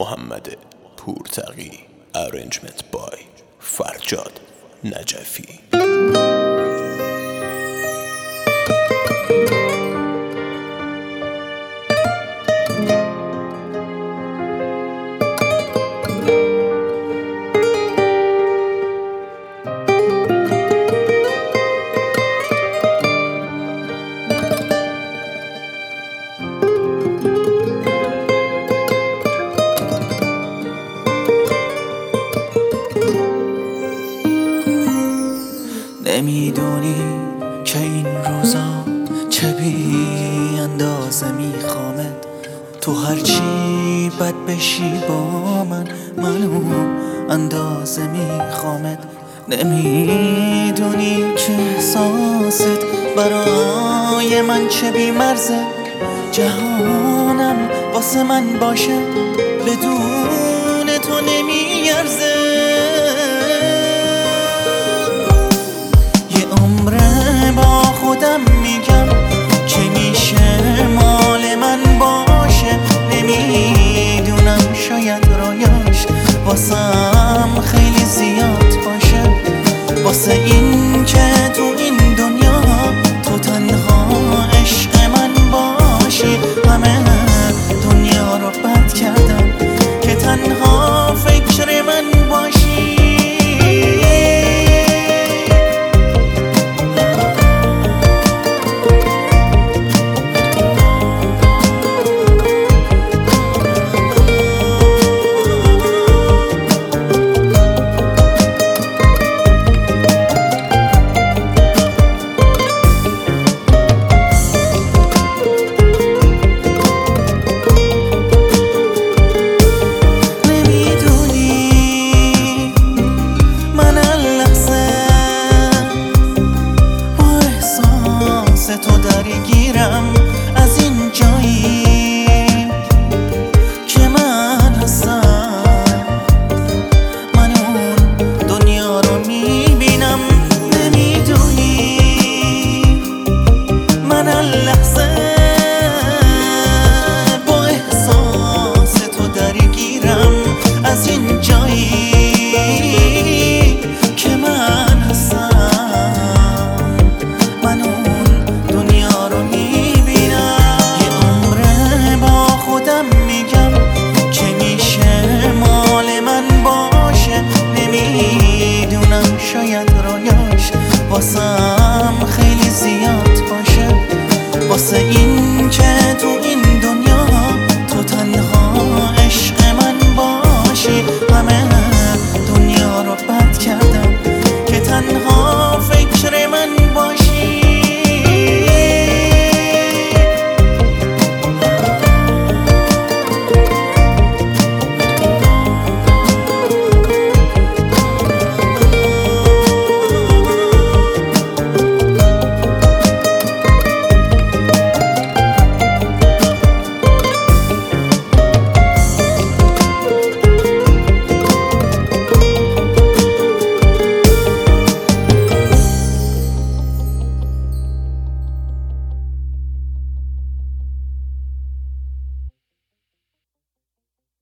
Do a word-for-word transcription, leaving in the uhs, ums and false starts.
محمد پورتقی. Arrangement by فرجاد نجفی. نمیدونی که این روزا چه بی اندازه میخوامت، تو هرچی بد بشی با من منو اندازه میخوامت. نمیدونی که احساست برای من چه بی مرزه، جهانم واسه من باشه بدون تو نمیارزه. با خودم میگم